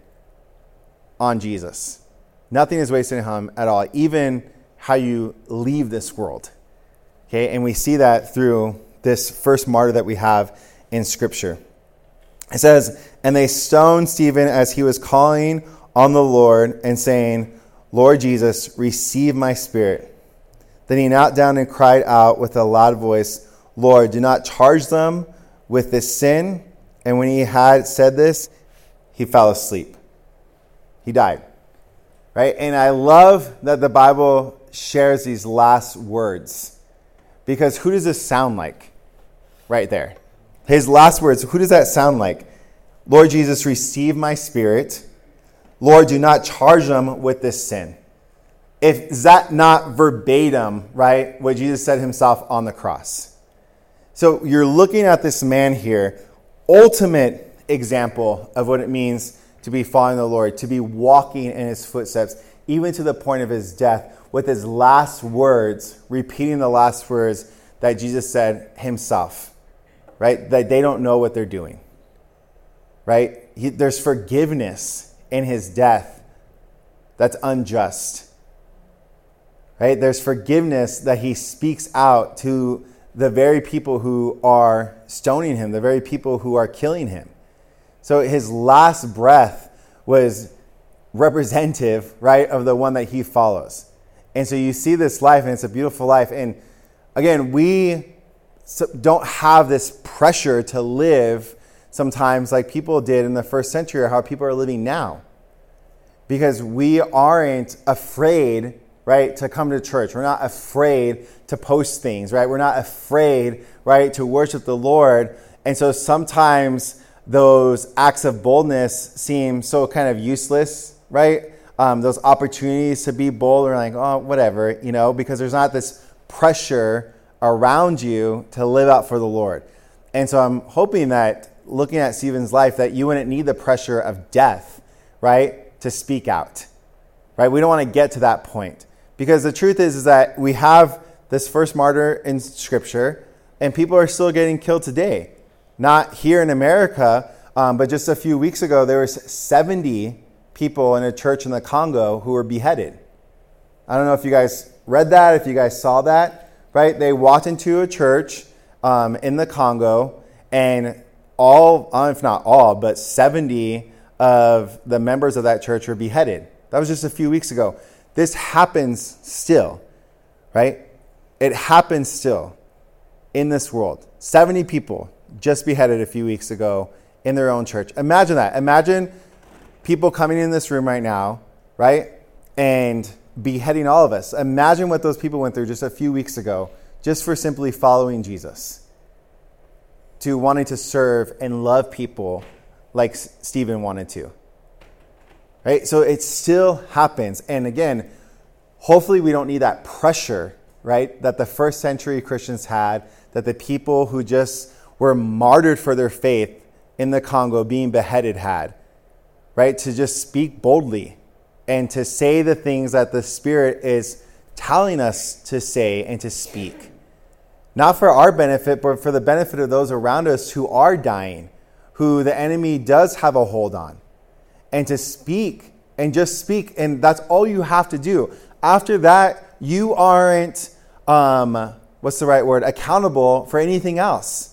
Speaker 2: on Jesus. Nothing is wasted on him at all, even how you leave this world. Okay, and we see that through this first martyr that we have in Scripture. It says, and they stoned Stephen as he was calling on the Lord and saying, Lord Jesus, receive my spirit. Then he knelt down and cried out with a loud voice, Lord, do not charge them with this sin. And when he had said this, he fell asleep. He died. Right? And I love that the Bible shares these last words. Because who does this sound like? Right there. His last words, who does that sound like? Lord Jesus, receive my spirit. Lord, do not charge them with this sin. Is that not verbatim, right, what Jesus said himself on the cross? So you're looking at this man here, ultimate example of what it means to be following the Lord, to be walking in his footsteps, even to the point of his death, with his last words, repeating the last words that Jesus said himself, right? That they don't know what they're doing, right? There's forgiveness in his death that's unjust, right? There's forgiveness that he speaks out to the very people who are stoning him, the very people who are killing him. So his last breath was representative, right, of the one that he follows. And so you see this life, and it's a beautiful life. And again, we don't have this pressure to live sometimes like people did in the first century, or how people are living now. Because we aren't afraid, right, to come to church. We're not afraid to post things, right? We're not afraid, right, to worship the Lord. And so sometimes those acts of boldness seem so kind of useless, right? Those opportunities to be bold are like, oh, whatever, because there's not this pressure around you to live out for the Lord. And so I'm hoping that looking at Stephen's life, that you wouldn't need the pressure of death, right, to speak out, right? We don't want to get to that point, because the truth is that we have this first martyr in Scripture, and people are still getting killed today. Not here in America, but just a few weeks ago, there was 70 people in a church in the Congo who were beheaded. I don't know if you guys read that, if you guys saw that, right? They walked into a church in the Congo, and all, if not all, but 70 of the members of that church were beheaded. That was just a few weeks ago. This happens still, right? It happens still in this world. 70 people just beheaded a few weeks ago in their own church. Imagine that. Imagine people coming in this room right now, right, and beheading all of us. Imagine what those people went through just a few weeks ago, just for simply following Jesus, to wanting to serve and love people like Stephen wanted to. Right? So it still happens. And again, hopefully we don't need that pressure, right, that the first century Christians had, that the people who just were martyred for their faith in the Congo being beheaded had, right, to just speak boldly and to say the things that the Spirit is telling us to say and to speak. Not for our benefit, but for the benefit of those around us who are dying, who the enemy does have a hold on. And to speak, and just speak, and that's all you have to do. After that, you aren't, accountable for anything else.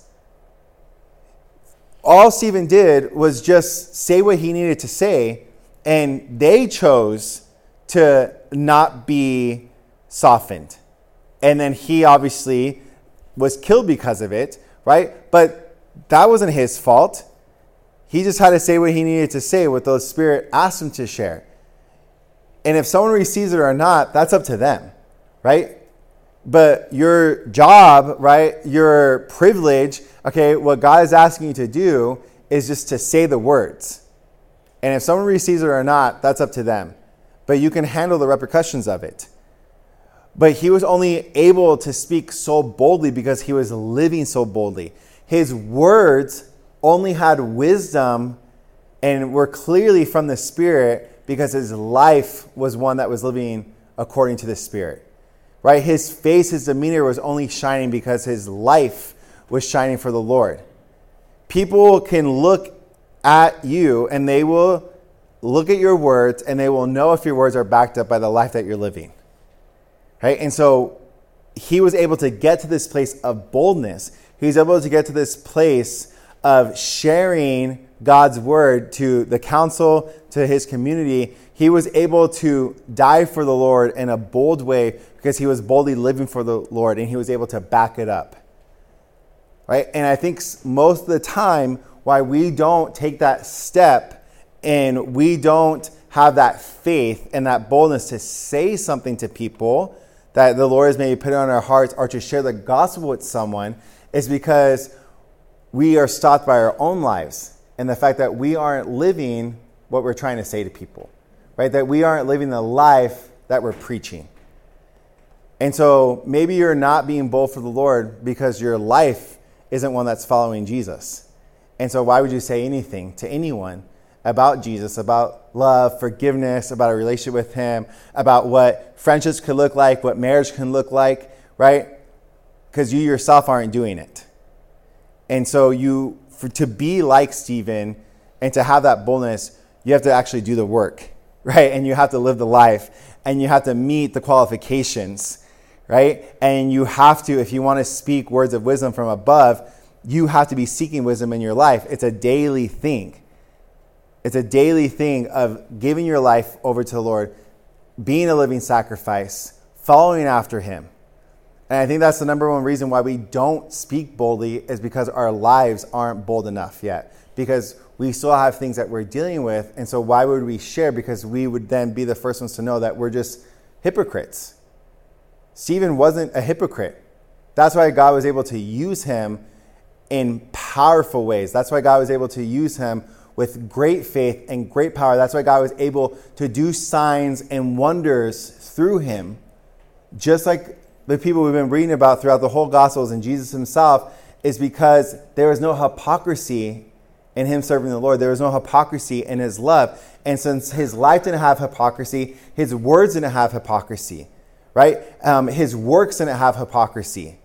Speaker 2: All Stephen did was just say what he needed to say, and they chose to not be softened. And then he obviously was killed because of it, right? But that wasn't his fault. He just had to say what he needed to say, what the Spirit asked him to share. And if someone receives it or not, that's up to them, right? But your job, right, your privilege, okay, what God is asking you to do is just to say the words. And if someone receives it or not, that's up to them. But you can handle the repercussions of it. But he was only able to speak so boldly because he was living so boldly. His words only had wisdom and were clearly from the Spirit because his life was one that was living according to the Spirit. Right? His face, his demeanor was only shining because his life was shining for the Lord. People can look at you and they will look at your words and they will know if your words are backed up by the life that you're living. Right? And so he was able to get to this place of boldness. He was able to get to this place of sharing God's word to the council, to his community. He was able to die for the Lord in a bold way because he was boldly living for the Lord and he was able to back it up. Right? And I think most of the time why we don't take that step and we don't have that faith and that boldness to say something to people that the Lord has maybe put on our hearts, or to share the gospel with someone, is because we are stopped by our own lives and the fact that we aren't living what we're trying to say to people, right? That we aren't living the life that we're preaching. And so maybe you're not being bold for the Lord because your life isn't one that's following Jesus. And so why would you say anything to anyone about Jesus, about love, forgiveness, about a relationship with him, about what friendships could look like, what marriage can look like, right? Because you yourself aren't doing it. And so to be like Stephen and to have that boldness, you have to actually do the work, right? And you have to live the life, and you have to meet the qualifications, right? And you have to, if you want to speak words of wisdom from above, you have to be seeking wisdom in your life. It's a daily thing. It's a daily thing of giving your life over to the Lord, being a living sacrifice, following after him. And I think that's the number one reason why we don't speak boldly, is because our lives aren't bold enough yet. Because we still have things that we're dealing with. And so why would we share? Because we would then be the first ones to know that we're just hypocrites. Stephen wasn't a hypocrite. That's why God was able to use him in powerful ways. That's why God was able to use him with great faith and great power. That's why God was able to do signs and wonders through him. Just like the people we've been reading about throughout the whole Gospels and Jesus himself, is because there was no hypocrisy in him serving the Lord. There was no hypocrisy in his love. And since his life didn't have hypocrisy, his words didn't have hypocrisy, right? His works didn't have hypocrisy.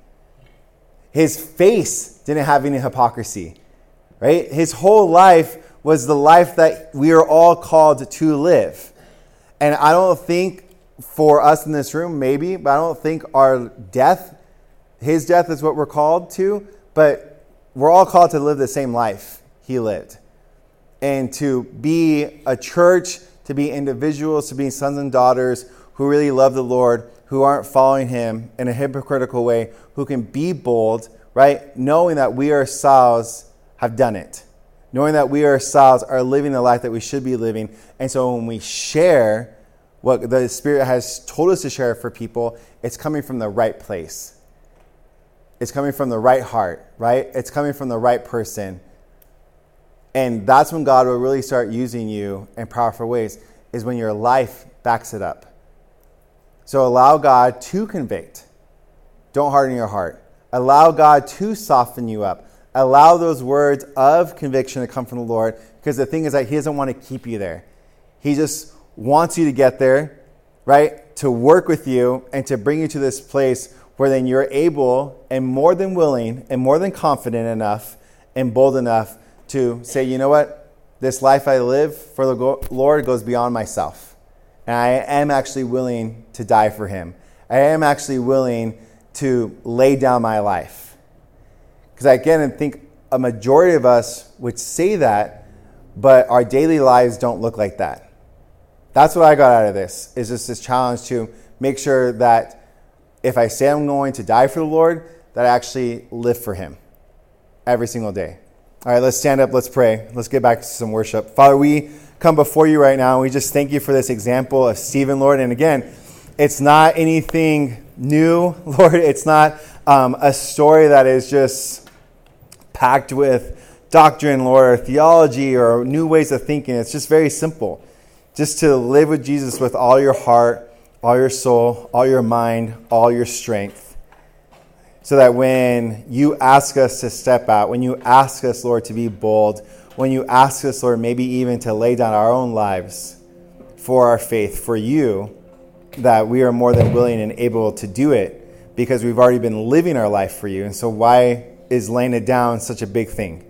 Speaker 2: His face didn't have any hypocrisy, right? His whole life was the life that we are all called to live. And I don't think for us in this room, maybe, but I don't think our death, his death is what we're called to, but we're all called to live the same life he lived. And to be a church, to be individuals, to be sons and daughters who really love the Lord, who aren't following him in a hypocritical way, who can be bold, right? Knowing that we ourselves have done it. Knowing that we ourselves are living the life that we should be living. And so when we share what the Spirit has told us to share for people, it's coming from the right place. It's coming from the right heart, right? It's coming from the right person. And that's when God will really start using you in powerful ways, is when your life backs it up. So allow God to convict. Don't harden your heart. Allow God to soften you up. Allow those words of conviction to come from the Lord, because the thing is that he doesn't want to keep you there. He just wants you to get there, right? To work with you and to bring you to this place where then you're able and more than willing and more than confident enough and bold enough to say, you know what? This life I live for the Lord goes beyond myself. And I am actually willing to die for him. I am actually willing to lay down my life. Because again, I think a majority of us would say that, but our daily lives don't look like that. That's what I got out of this, is just this challenge to make sure that if I say I'm going to die for the Lord, that I actually live for him every single day. All right, let's stand up. Let's pray. Let's get back to some worship. Father, we come before you right now, and we just thank you for this example of Stephen, Lord. And again, it's not anything new, Lord. It's not a story that is just packed with doctrine, Lord, or theology or new ways of thinking. It's just very simple. Just to live with Jesus with all your heart, all your soul, all your mind, all your strength. So that when you ask us to step out, when you ask us, Lord, to be bold, when you ask us, Lord, maybe even to lay down our own lives for our faith, for you, that we are more than willing and able to do it because we've already been living our life for you. And so why is laying it down such a big thing?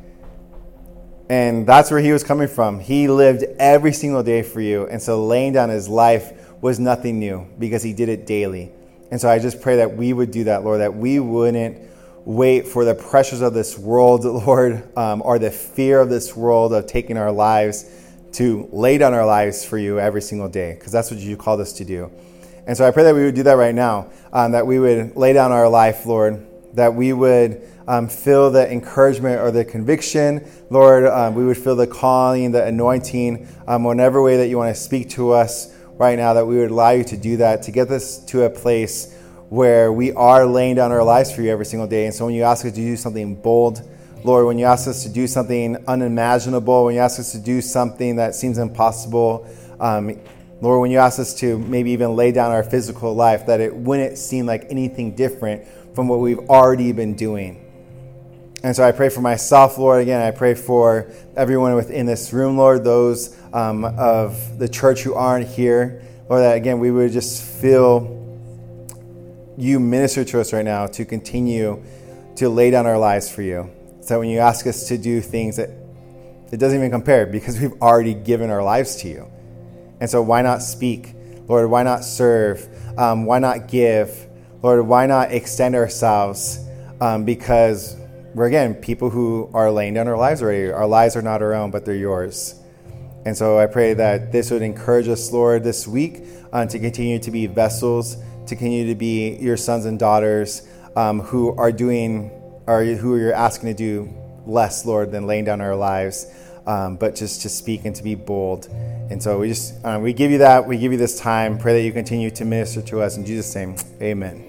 Speaker 2: And that's where he was coming from. He lived every single day for you. And so laying down his life was nothing new because he did it daily. And so I just pray that we would do that, Lord, that we wouldn't wait for the pressures of this world, Lord, or the fear of this world of taking our lives to lay down our lives for you every single day, because that's what you called us to do. And so I pray that we would do that right now, that we would lay down our life, Lord, that we would feel the encouragement or the conviction. Lord, we would feel the calling, the anointing, whatever way that you want to speak to us right now, that we would allow you to do that, to get us to a place where we are laying down our lives for you every single day. And so when you ask us to do something bold, Lord, when you ask us to do something unimaginable, when you ask us to do something that seems impossible, Lord, when you ask us to maybe even lay down our physical life, that it wouldn't seem like anything different from what we've already been doing. And so I pray for myself, Lord. Again, I pray for everyone within this room, Lord, those of the church who aren't here. Lord, that again, we would just feel you minister to us right now to continue to lay down our lives for you. So when you ask us to do things that it doesn't even compare, because we've already given our lives to you. And so why not speak? Lord, why not serve? Why not give? Lord, why not extend ourselves? Because we're, again, people who are laying down our lives already. Our lives are not our own, but they're yours. And so I pray that this would encourage us, Lord, this week to continue to be vessels, to continue to be your sons and daughters who are doing, or who you're asking to do less, Lord, than laying down our lives, but just to speak and to be bold. And so we give you that. We give you this time. Pray that you continue to minister to us. In Jesus' name, amen.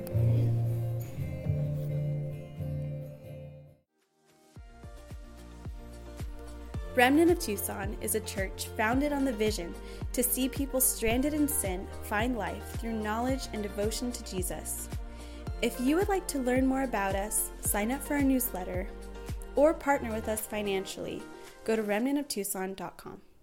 Speaker 1: Remnant of Tucson is a church founded on the vision to see people stranded in sin find life through knowledge and devotion to Jesus. If you would like to learn more about us, sign up for our newsletter, or partner with us financially, go to remnantoftucson.com.